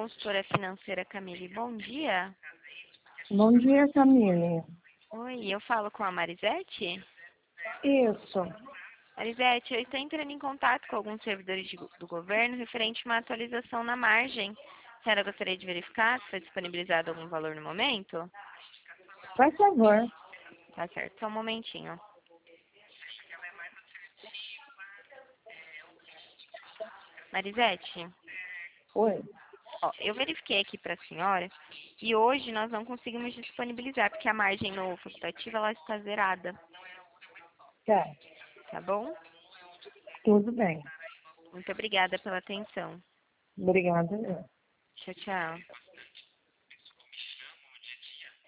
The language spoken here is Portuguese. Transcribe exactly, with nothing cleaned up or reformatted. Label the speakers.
Speaker 1: consultora financeira Camille. Bom dia.
Speaker 2: Bom dia, Camille.
Speaker 1: Oi, eu falo com a Marisete?
Speaker 2: Isso.
Speaker 1: Marisete, eu estou entrando em contato com alguns servidores de- do governo referente a uma atualização na margem. A senhora gostaria de verificar se foi disponibilizado algum valor no momento?
Speaker 2: Por favor.
Speaker 1: Tá certo, só um momentinho. Marisete,
Speaker 2: Oi.
Speaker 1: ó, eu verifiquei aqui para a senhora e hoje nós não conseguimos disponibilizar porque a margem no facultativo ela está zerada,
Speaker 2: Tá.
Speaker 1: tá bom?
Speaker 2: Tudo bem.
Speaker 1: Muito obrigada pela atenção.
Speaker 2: Obrigada.
Speaker 1: Tchau, tchau.